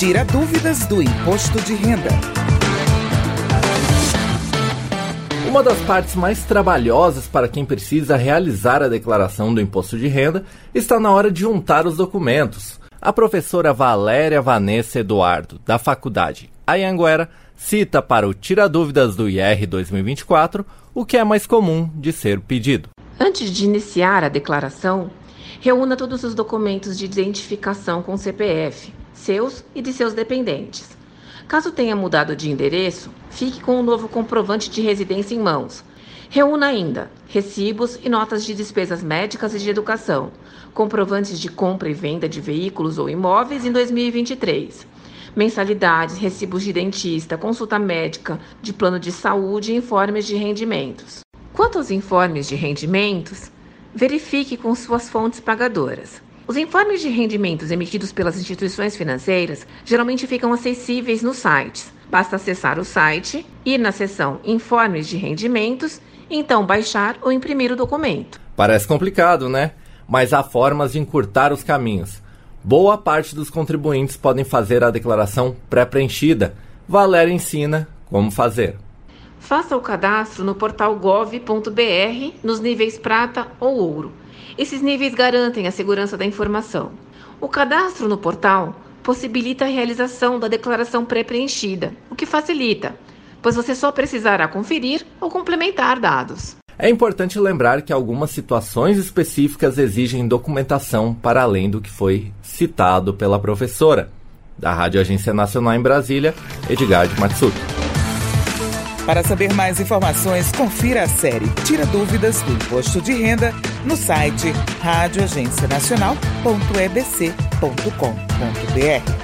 Tira dúvidas do imposto de renda. Uma das partes mais trabalhosas para quem precisa realizar a declaração do imposto de renda está na hora de juntar os documentos. A professora Valéria Vanessa Eduardo, da faculdade Anhanguera, cita para o Tira Dúvidas do IR 2024 o que é mais comum de ser pedido. Antes de iniciar a declaração, reúna todos os documentos de identificação com CPF, seus e de seus dependentes. Caso tenha mudado de endereço, fique com um novo comprovante de residência em mãos. Reúna ainda recibos e notas de despesas médicas e de educação, comprovantes de compra e venda de veículos ou imóveis em 2023, mensalidades, recibos de dentista, consulta médica, de plano de saúde e informes de rendimentos. Quanto aos informes de rendimentos, verifique com suas fontes pagadoras. Os informes de rendimentos emitidos pelas instituições financeiras geralmente ficam acessíveis nos sites. Basta acessar o site, ir na seção Informes de Rendimentos, então baixar ou imprimir o documento. Parece complicado, né? Mas há formas de encurtar os caminhos. Boa parte dos contribuintes podem fazer a declaração pré-preenchida. Valéria ensina como fazer. Faça o cadastro no portal gov.br nos níveis prata ou ouro. Esses níveis garantem a segurança da informação. O cadastro no portal possibilita a realização da declaração pré-preenchida, o que facilita, pois você só precisará conferir ou complementar dados. É importante lembrar que algumas situações específicas exigem documentação para além do que foi citado pela professora. Da Rádio Agência Nacional em Brasília, Edgar de Matsuto. Para saber mais informações, confira a série Tira Dúvidas do Imposto de Renda no site radioagencianacional.ebc.com.br.